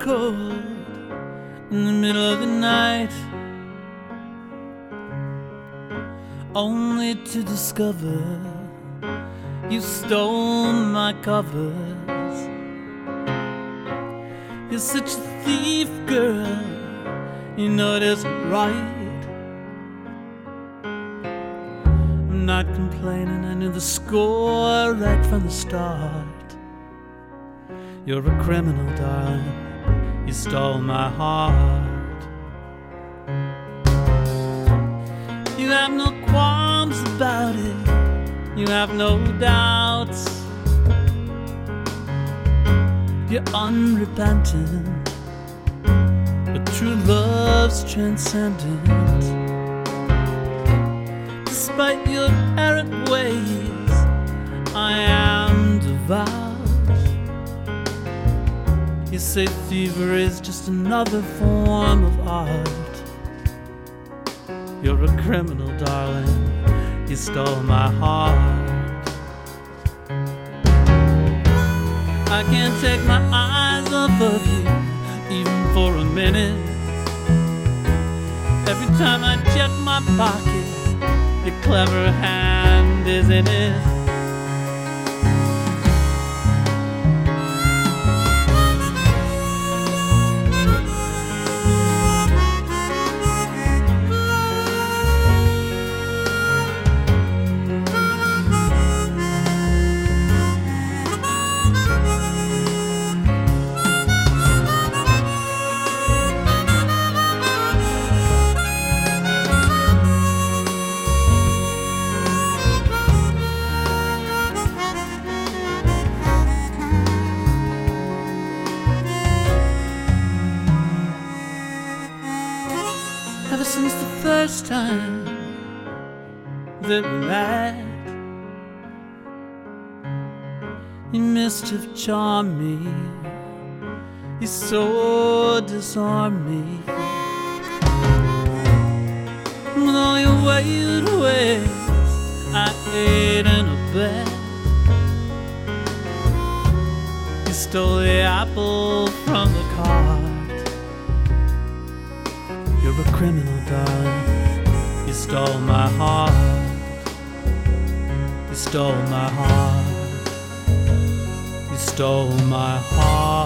cold in the middle of the night, only to discover you stole my covers. You're such a thief, girl, you know it isn't right. I'm not complaining, I knew the score right from the start. You're a criminal, darling, you stole my heart. You have no qualms about it, you have no doubts. You're unrepentant, but true love's transcendent. Despite your errant ways, I am devout. You say thievery is just another form of art. You're a criminal, darling, you stole my heart. I can't take my eyes off of you, even for a minute. Every time I check my pocket, your clever hand is in it. Ever since the first time that we met, you mischief charmed me, you so disarmed me. With all your wild ways, I ate in a bed. You stole the apple from the cart. You're a criminal, darling, you stole my heart. You stole my heart. You stole my heart.